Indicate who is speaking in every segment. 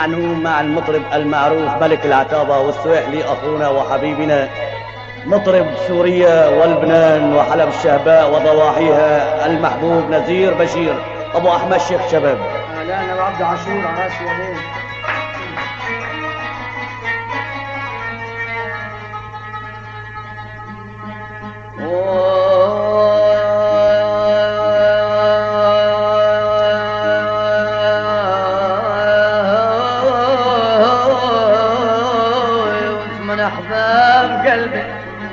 Speaker 1: نسمع نوم مع المطرب المعروف ملك العتابة والسويحلي أخونا وحبيبنا، مطرب سوريا ولبنان وحلب الشهباء وضواحيها، المحبوب نزير بشير أبو أحمد شيخ شباب.
Speaker 2: لا أنا وعبد عاشور على راسي يا من أحباب قلبي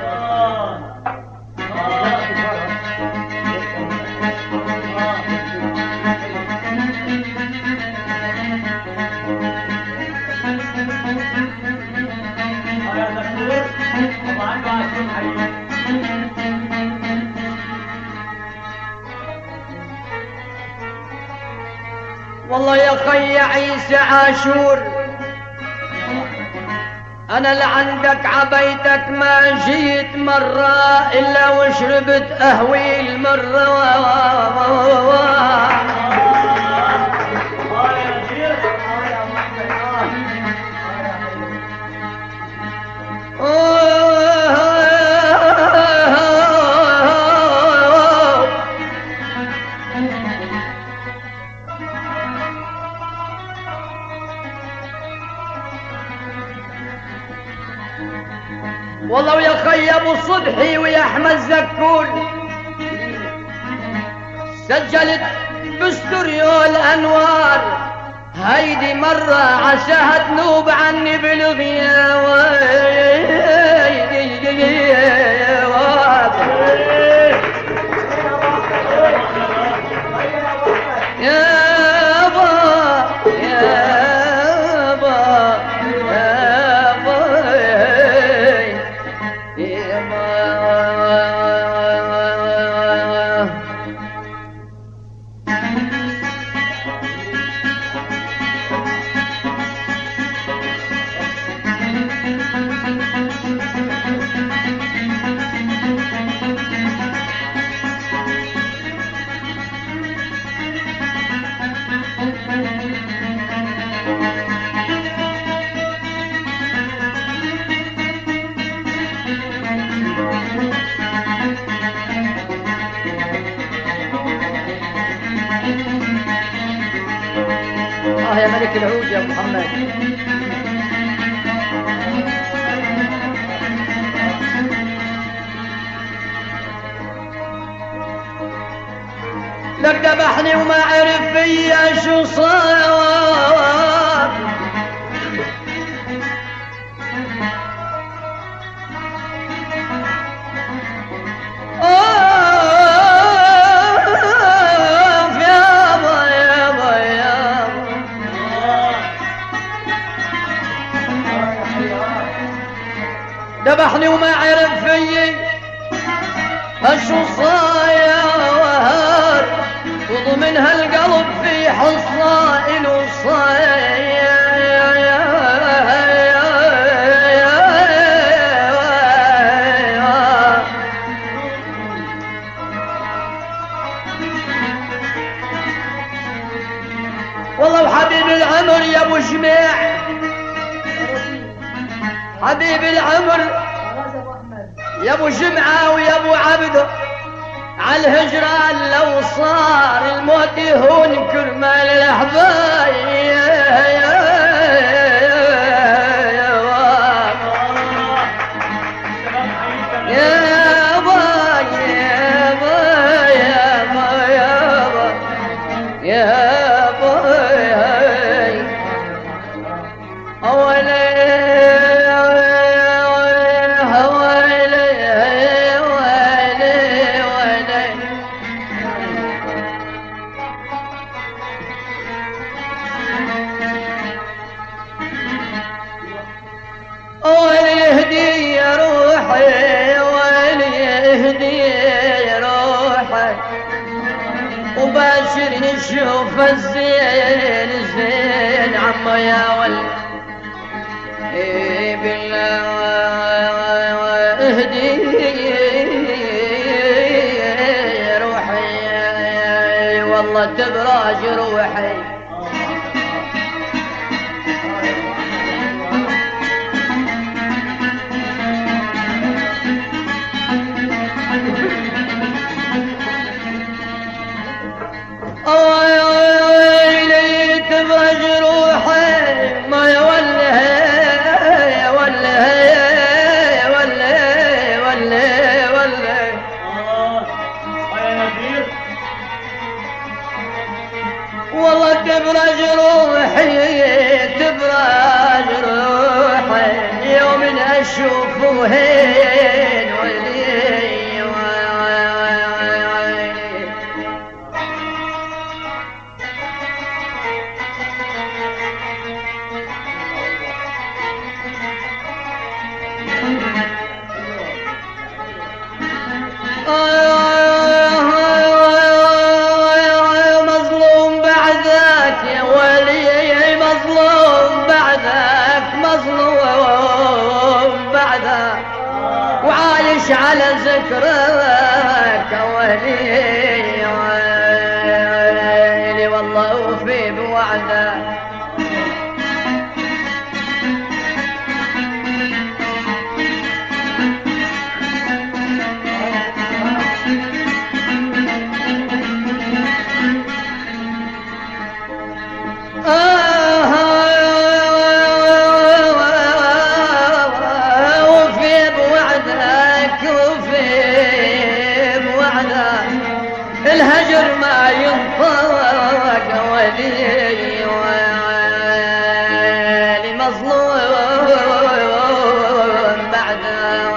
Speaker 2: والله يا خي عيسى عاشور، انا لعندك عبيتك ما جيت مرة الا وشربت اهويل مرة والله ويا خي ابو صبحي ويا احمد زكول سجلت باستوريو الانوار، هيدي مرة عشاها تنوب عني بالغياب يا ملك العود يا محمد. لك ذبحني وما عرف فيا شو صار، ذبحني وما عرف فيي اشو صاير، وضمن هالقلب في حصائل وصاير والله وحبيب العمر يا ابو جميع، حبيب العمر يا ابو جمعة ويا ابو عبده، على الهجران لو صار الموت يهون كرمال الاحبايب وباشر نشوف الزين الزين عمو يا ولد بالله اهدي روحي والله تبراج روحي تبرج روحي تبرج روحي يوم اشوف هين ولي مظلوم بعدك يا ولي مظلوم بعدك مظلوم بعدك وعايش على ذكرك يا ولي والله وفي بوعدك وفي بوعدك الهجر ما ينطق ولي مظلوم بعدك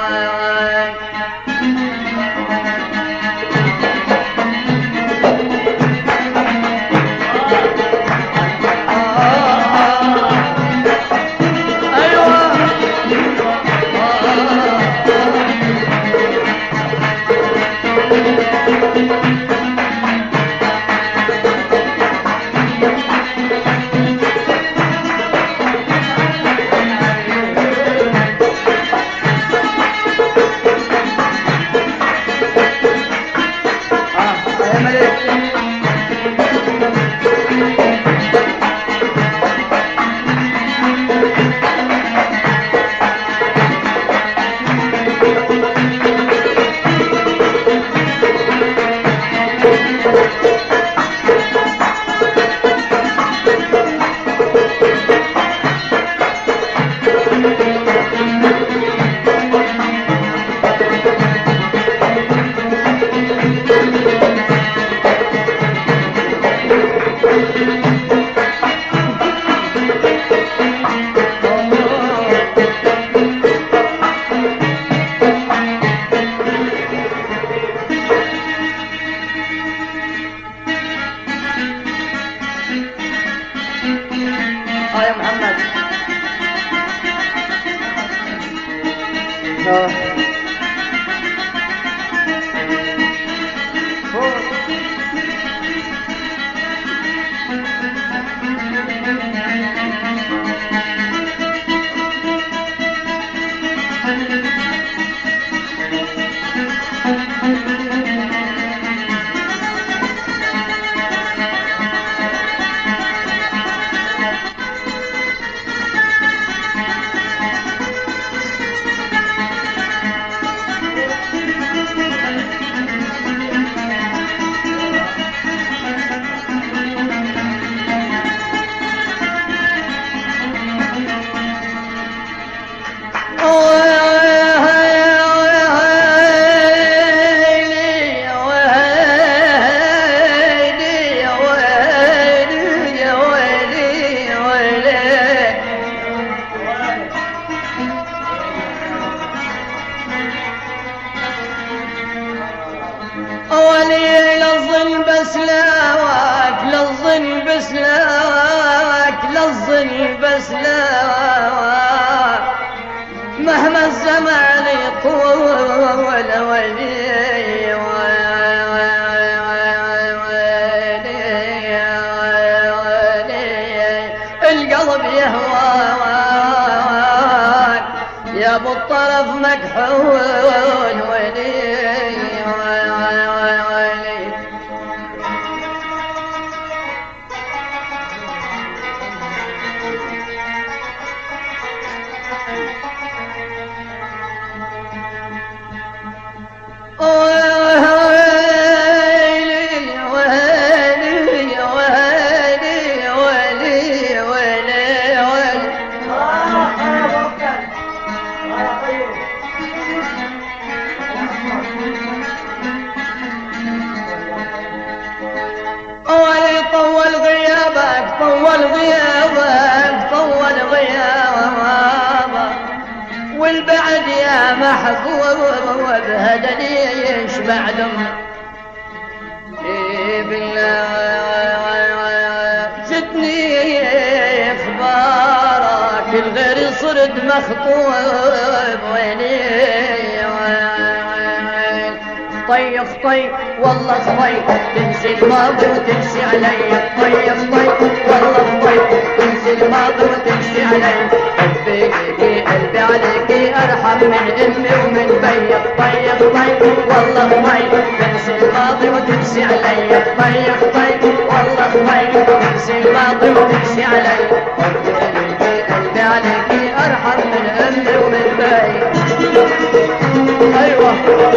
Speaker 2: يا محمد ولي للظن بسلاك للظن بسلاك للظن بسلاك مهما الزمان يطول ولي القلب يهواك يا ابو الطرف مكحول ولي بهدني يشبع دم جتني اخبارك الغير صرت مخطوب ويني طيخ طيخ والله طيخ تنسي الماضي وتنسي علي طيخ طيخ والله طيخ تنسي الماضي وتنسي علي حبيكي قلبي عليكي ارحم من امي ومن بيك طيخ طيخ والله طيخ تنسي الماضي وتنسي علي طيخ طيخ والله طيخ تنسي الماضي وتنسي علي حبيكي قلبي عليكي ارحم من امي ومن بيك ايوه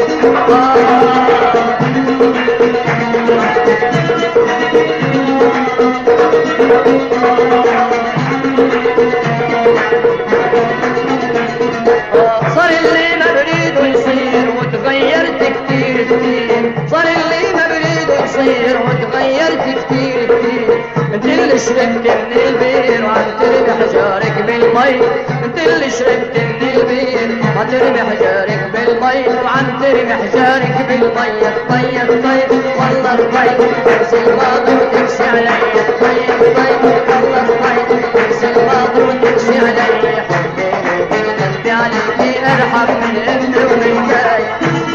Speaker 2: صار اللي ما بريده يصير وتغيرت كتير كتير صار اللي ما بريده يصير وتغيرت كتير كتير انت اللي شربت من البير وعم ترمي حجارك بالمي انت اللي شربت من البير وعم ترمي حجارك بالمي وعم ترمي حجارك بالمي طيب طيب والله طيب تنسي الماضي وتنسي علي طيب طيب والله طيب تنسي الماضي وتنسي علي حبيبي قلبي عليكي ارحم من امي ومن باي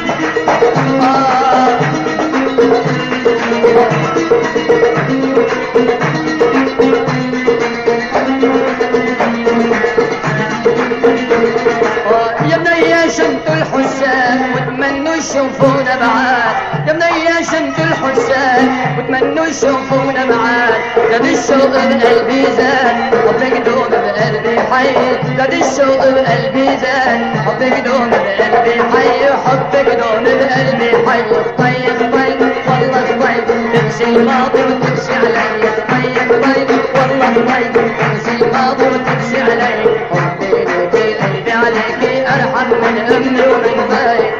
Speaker 2: يا بنية شمت الحسان وتمنوا يشوفونا بعاد يا بنية شمت الحسان وتمنوا يشوفونا بعاد زاد الشوق بقلبي زاد حبك دوم بقلبي حي زاد الشوق بقلبي زاد حبك دوم بقلبي حي حبك دوم بقلبي حي طيب طيب والله طيب تنسي الماضي وتنسي علي طيب طيب والله طيب تنسي الماضي وتنسي علي حبيبي قلبي عليكي ارحم من امي ومن باي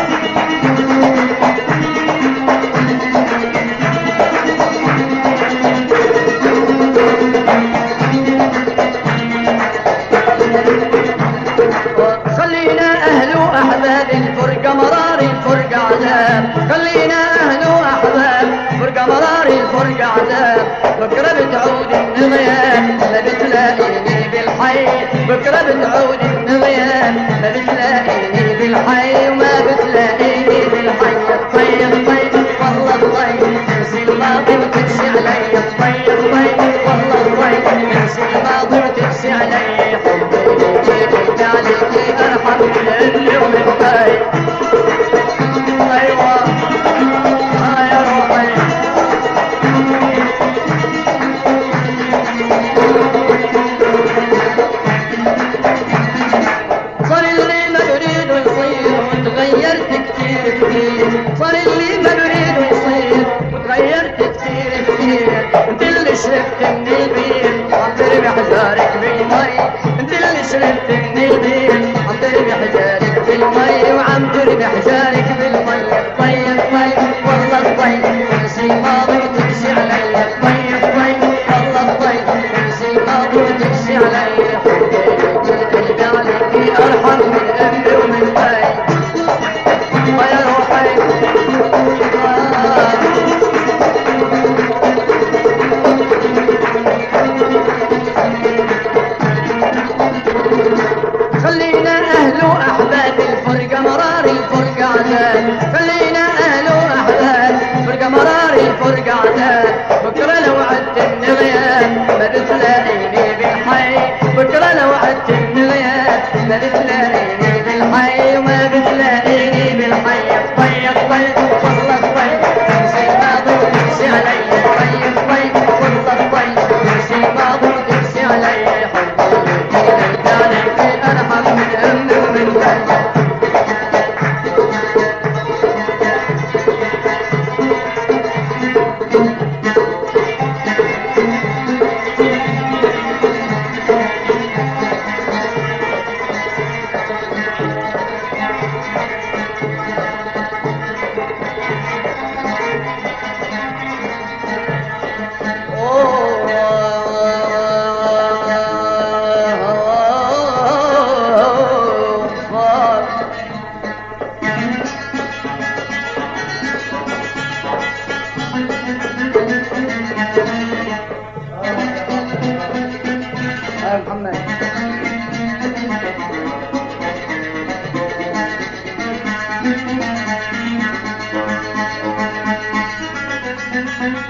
Speaker 2: خلينا اهل واحباب الفرقه مرار الفرقه عذاب خلينا اهل واحباب فرقه مرار الفرقه عذاب بكره بتعود النغيان ما بتلاقيني بالحي بكره بتعود النغيان ما بتلاقيني بالحي وما بتلاقيني بالحي طيب طيب والله طيب تنسي الماضي وتنسي علي طيب طيب والله طيب تنسي الماضي وتنسي علي حبيبي قلبي عليكي ارحم من امي ومن باي ايوه يا روحي صار اللي ما يريد يصير وتغيرت كتير كتير صار اللي ما يريد يصير وتغيرت كتير كتير انت اللي شربت من البير وعم ترمي حجارك بالمي انت اللي شربت من البير وعم ترمي حجارك بالمي وعم ترمي حجارك بالمي طيب طيب والله طيب تنسي الماضي وتنسي علي طيب طيب والله طيب تنسي الماضي وتنسي علي حبيبي قلبي عليكي ارحم من امي ومن باي ويا روحي خلينا اهل واحباب الفرقه مرار الفرقه عذاب خلينا اهل واحباب فرقه مرار الفرقه عذاب بكره لو عدت النغيان ما بتلاقيني بالحي بكره لو عدت النغيان ما بتلاقيني بالحي وما بتلاقيني بالحي طيب طيب والله طيب تنسي الماضي وتنسي علي طيب طيب والله طيب تنسي الماضي وتنسي علي حبيبي قلبي عليكي ارحم من امي ومن باي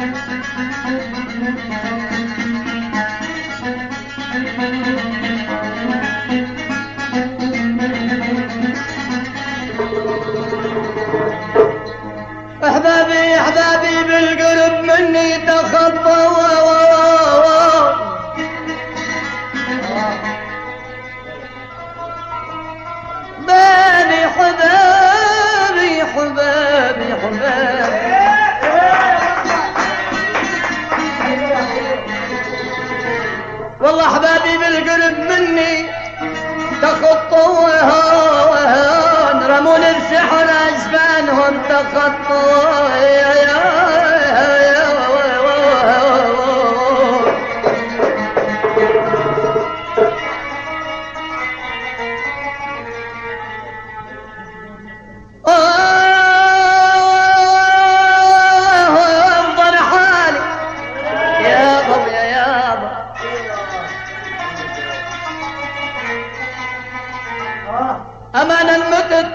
Speaker 2: احبابي احبابي بالقلب مني تخطى بابي حبابي حبابي حبابي والله احبابي بالقلب مني تخطوا وهان رموني بسحر أجفانهم تخطوا انظر حالي يابا يا يابا أمانا متت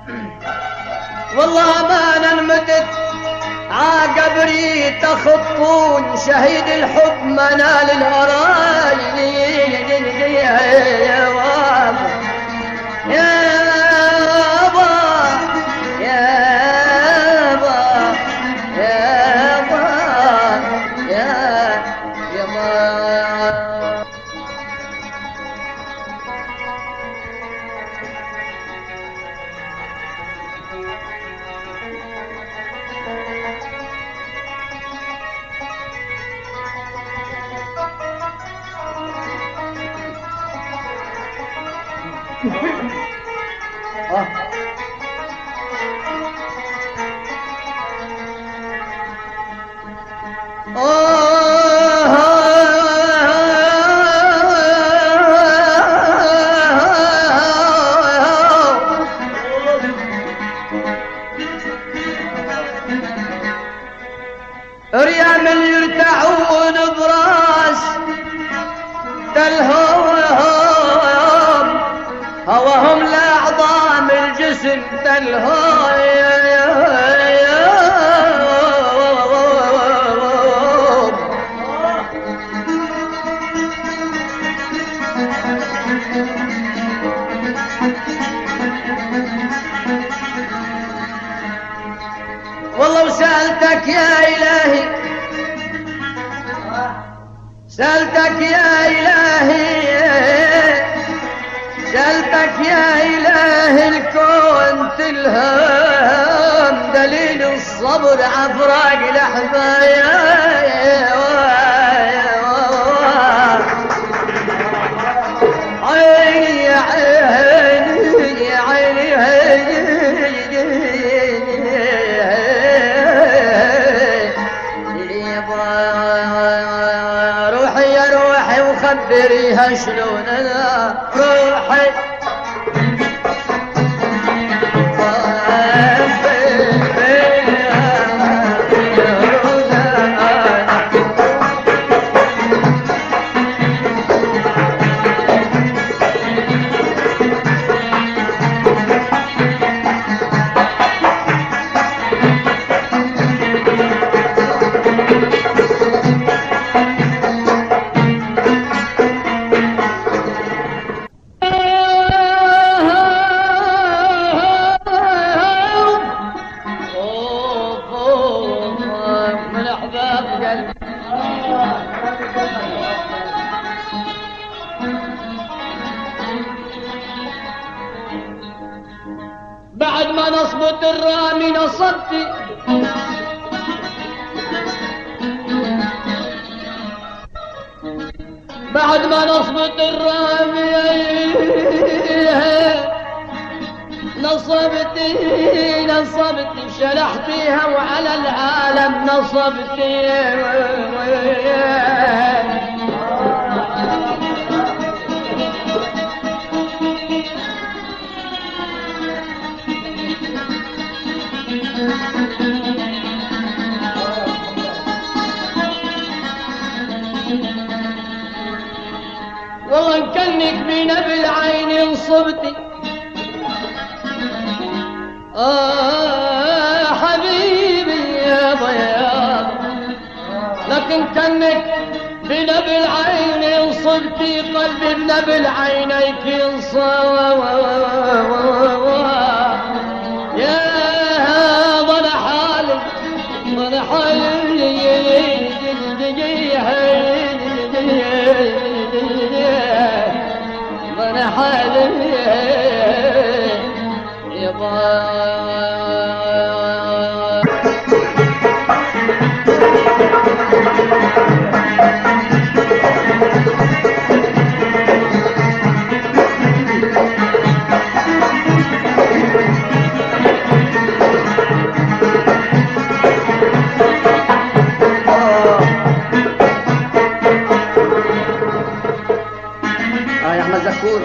Speaker 2: والله أمانا متت عقبري تخطون شهيد الحب منال الهراي يا بابا يا بابا يا بابا يا بابا يا بابا ريام يرتعون براس تلهوهم هواهم لأعظام الجسم تلهوهم والله وسألتك يا إلهي سألتك يا إلهي سألتك يا إله الكون تلهم دليل الصبر عفراق الأحبايا عيني يا عيني يا عيني روحي يا روحي وخبريها شلون انا روحي بعد ما نصبت الرامي نصبتي بعد ما نصبت الرامي نصبتي شلحتيها وعلى العالم نصبتي والله نكنك بينا بالعين انصبتي حبيبي يابا يابا لكن كانك بنبي العين صرتي قلبي بنبي العينيك ينصاب يا ضل حالي ضل حالي ضل حالي يا يا احمد زكور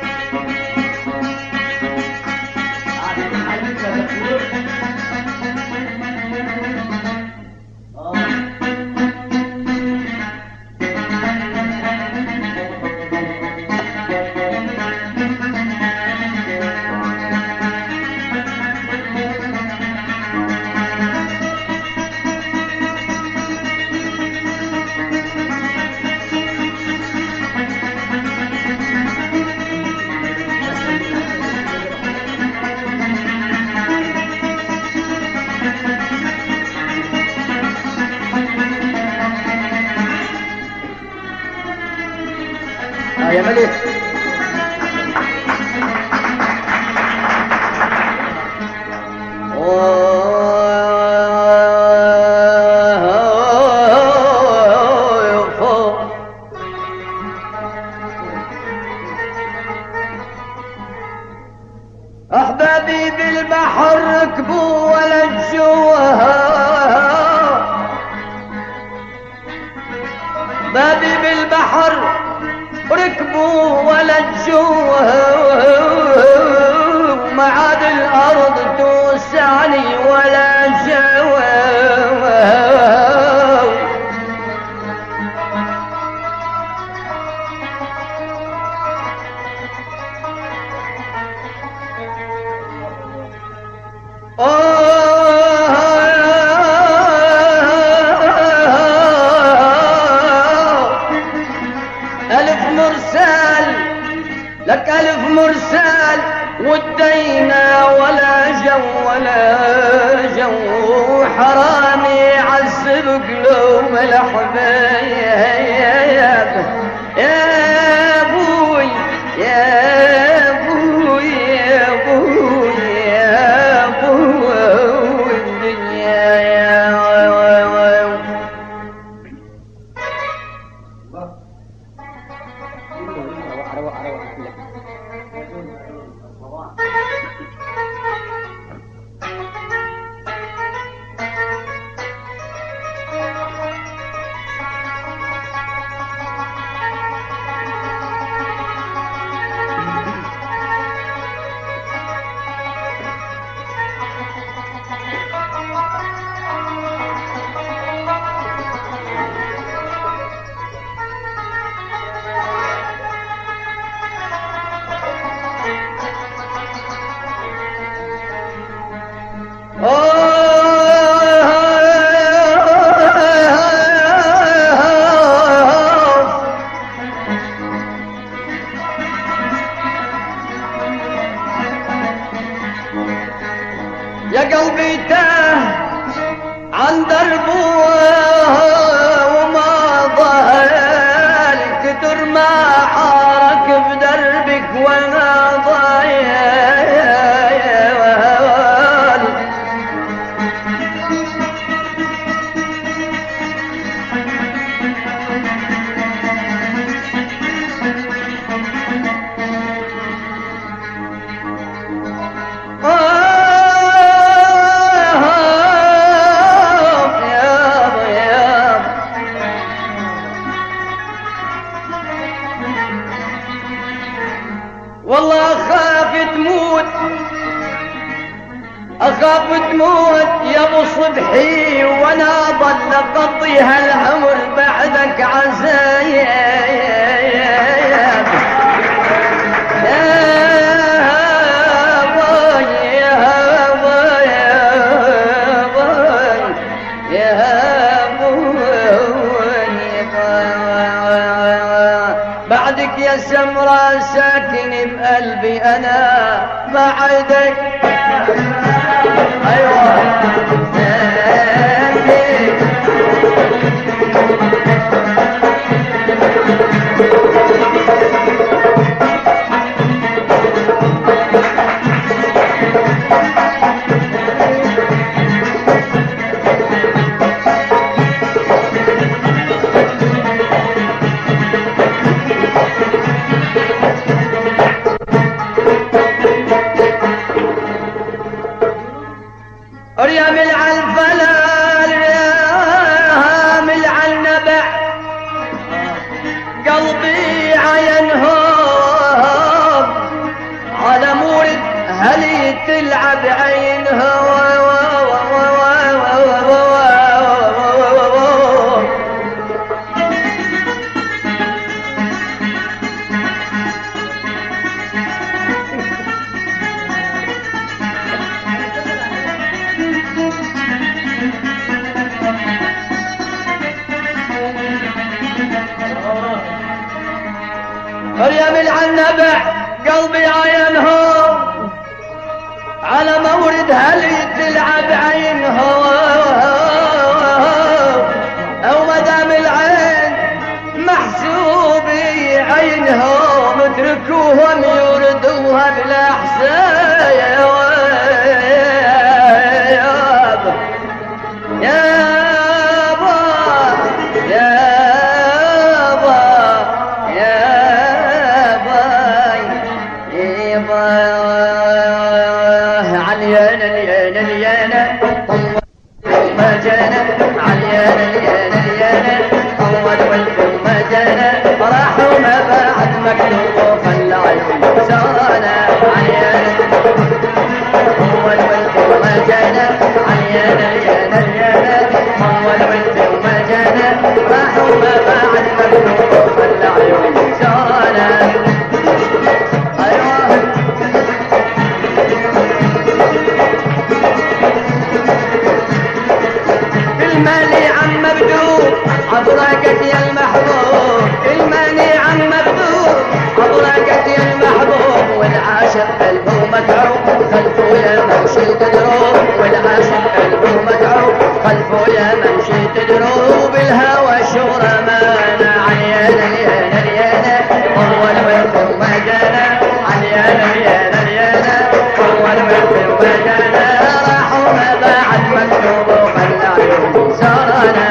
Speaker 2: يا ملك أحبابي بالبحر ركبوا ولا الجوها أحبابي بالبحر ركبوا ولا الجوها ما عاد الأرض توسعني ولا جوا ألف مرسال لك ألف مرسال ودينا ولا جو حرامي عذب قلوب الحبايب يا ابوي يا ابوي يا ابوي يا ابوي الدنيا يا يا قلبي تاه عن دربه وما ضايل كتر ما حارك بدربك وانا ضايل والله اخاف تموت يا ابو صبحي وانا ضل اقضي هالعمر بعدك عزايب يا بعدك يا سمرة ساكن بقلبي أنا بعدك أيوة ريامل على الفلال ريامل على النبع قلبي عينهم على مورد هلي تلعب عينهم ريامل على النبع قلبي عينهم على مورد هلي تلعب عينهم او مدام العين محسوبي عينهم اتركوهم يردوها بلا حساب راحوا ما بعد مكتوب وخلى عيوني سرانا عيانا هو الولد وما جانا عيانا يانا يانا هو الولد وما جانا راحوا ما بعد مكتوب وخلى عيوني سرانا بالمالي عم مبدوب عبرقك يا المحبوب الماني عم مبدوب عبرقك يا المحبوب والعاشق قلبه متعوب خلفه يا ممشي تدروب والعاشق قلبه متعوب خلفه يا ممشي تدروب الهوى شغرة مانا عيانا يانا يانا هو الوقت وما جانا عيانا يانا يانا هو الوقت وما جانا راحوا ما بعد مكتوب وخلى عيوني سرانا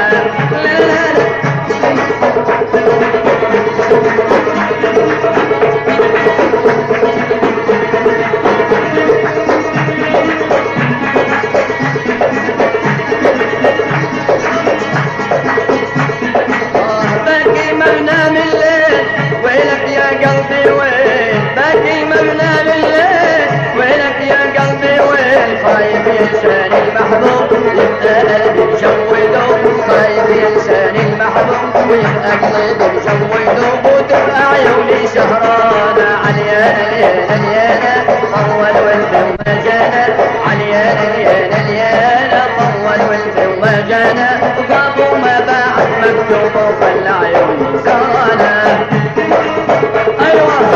Speaker 2: باقي مبنى من الليل ويلك يا قلبي وين باقي مبنى من الليل ويلك يا قلبي وين خايف ينساني المحبوب يبقى قلبي مشوده خايف ينساني المحبوب ويبقى قلبي مشوده وتبقى عيوني سهرانة عاليانا اليانا اليانا طول والف وما جانا عاليانا اليانا اليانا طول والف وما جانا وقابوا ما بعد مكتوب وخلى عيوني سهرانة ايوه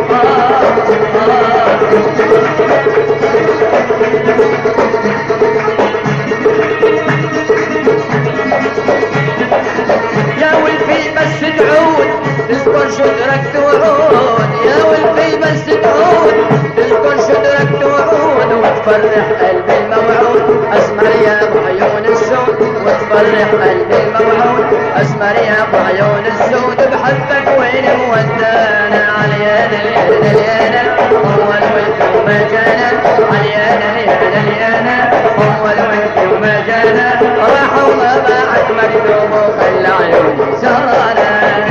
Speaker 2: يا ولفي بس تعود تذكر شدرك توعود يا ولفي بس تعود تذكر شدرك توعود وتفرح قلبي الموعود اسمر يا بعيون السود وتفرح قلبي الموعود اسمر يا بعيون السود بحبك وين مودانا عاليانا اليانا اليانا هو الولد وما جانا عاليانا اليانا اليانا هو الولد وما جانا راحوا ما بعد مكتوب وخلى عيوني سرانا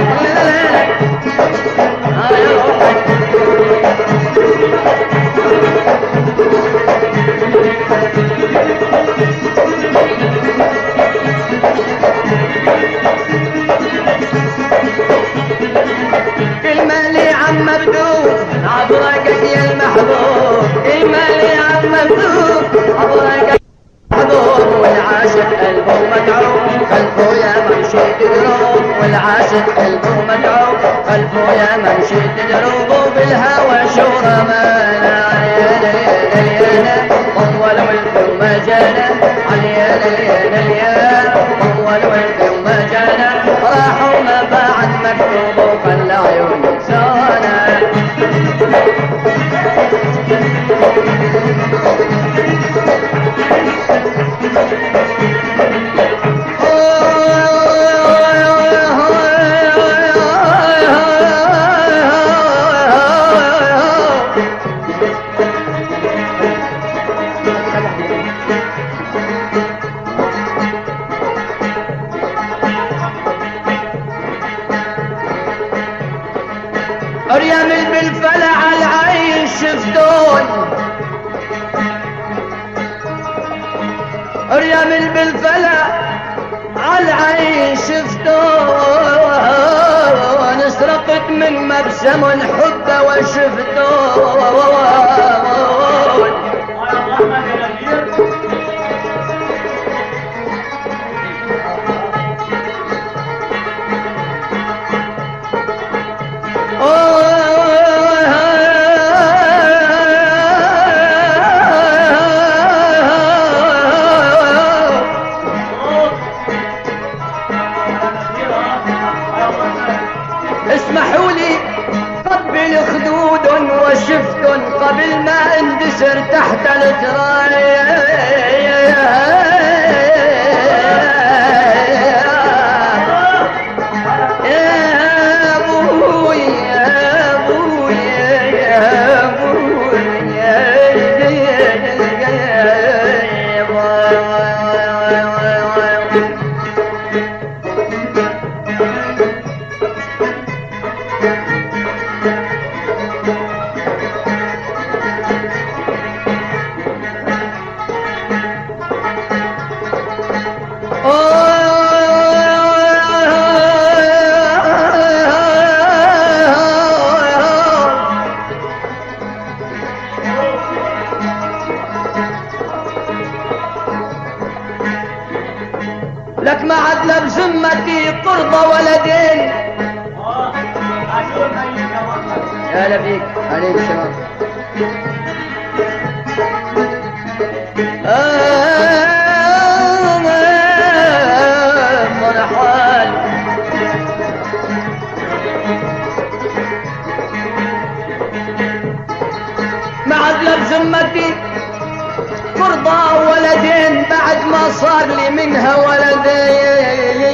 Speaker 2: المالي عم مبدوب عبرقك يا المحبوب المالي عم مبدوب عبرقك يا المحبوب والعاشق قلبه متعوب خلفه يا ممشي دروب والعاشق قلبه مدعوب قلبه يا ممشيت دروب بالهوى شو رمانا طول ولد وما جانا طول ولد وما جانا راحوا ما بعد مكتوب وخلى عيوني سانا ريام بالفلع على العين شفتون ريام بالفلع على العين شفتون اسرقت من مبسم الحب وشفتون اسمحوا لي قبل خدود وشفت قبل ما اندسر تحت التراية لك ما عدنا بذمتي قرضة ولدين يا هلا فيك عليك السلام مرحبا ما عدنا بذمتي قرضة ولدين بعد ما صار لي منها ولدين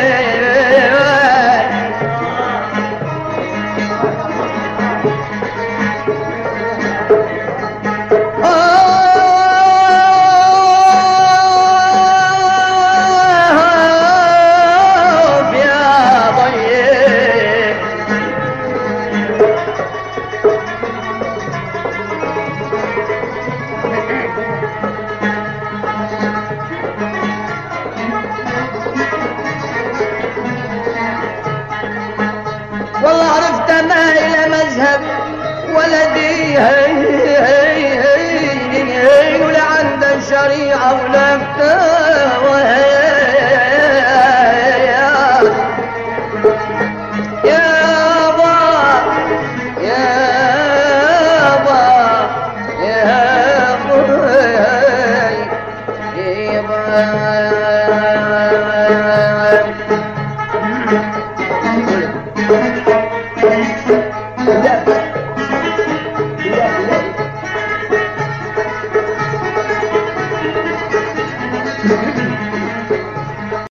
Speaker 2: والله عرفت ما إلى مذهب ولدي هين ولا عنده شريعة ولا فتاوى Yeah.